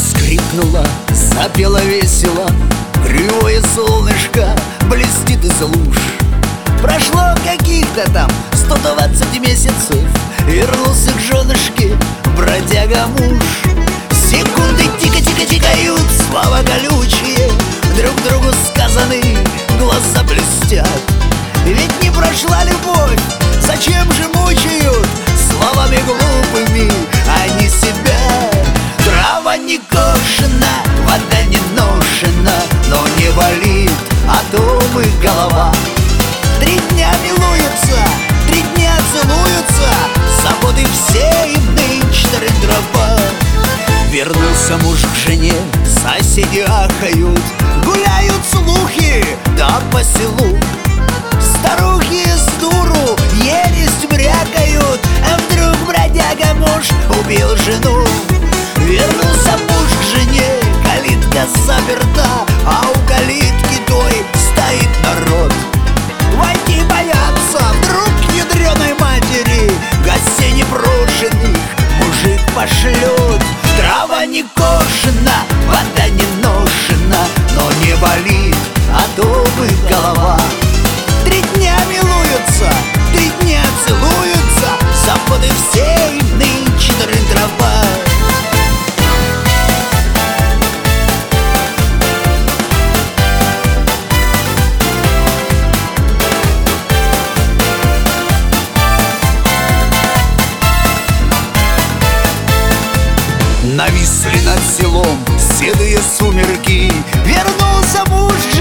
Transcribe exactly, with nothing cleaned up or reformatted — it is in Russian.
скрипнула, запела весело, кривое солнышко блестит из луж. Прошло каких-то там сто двадцать месяцев, вернулся к женушке бродяга муж. Секунды тихо-тихо тикают, слова колючие, друг другу сказаны, глаза блестят. Ведь не прошла любовь, зачем же мучают словами глупыми они себя? Трава не кошена, вода не ношена, но не болит, а дом и голова. Три дня милуются, три дня целуются, заботы все им нынче дрова. Вернулся муж к жене, соседи ахают, гуляют слухи, да по селу. Старухи с дуру ересь брякают, а вдруг бродяга муж убил жену. Вернулся муж к жене, калитка заперта, а у калитки той стоит народ. Войти боятся, вдруг к ядреной матери гостей непрошенных мужик пошлет. Трава не кошена, вода не ношена, но не болит, а дом и голова. Три дня милуются, три дня целуются, заботы все им нынче дрова. Нависли над селом седые сумерки. Вернулся муж к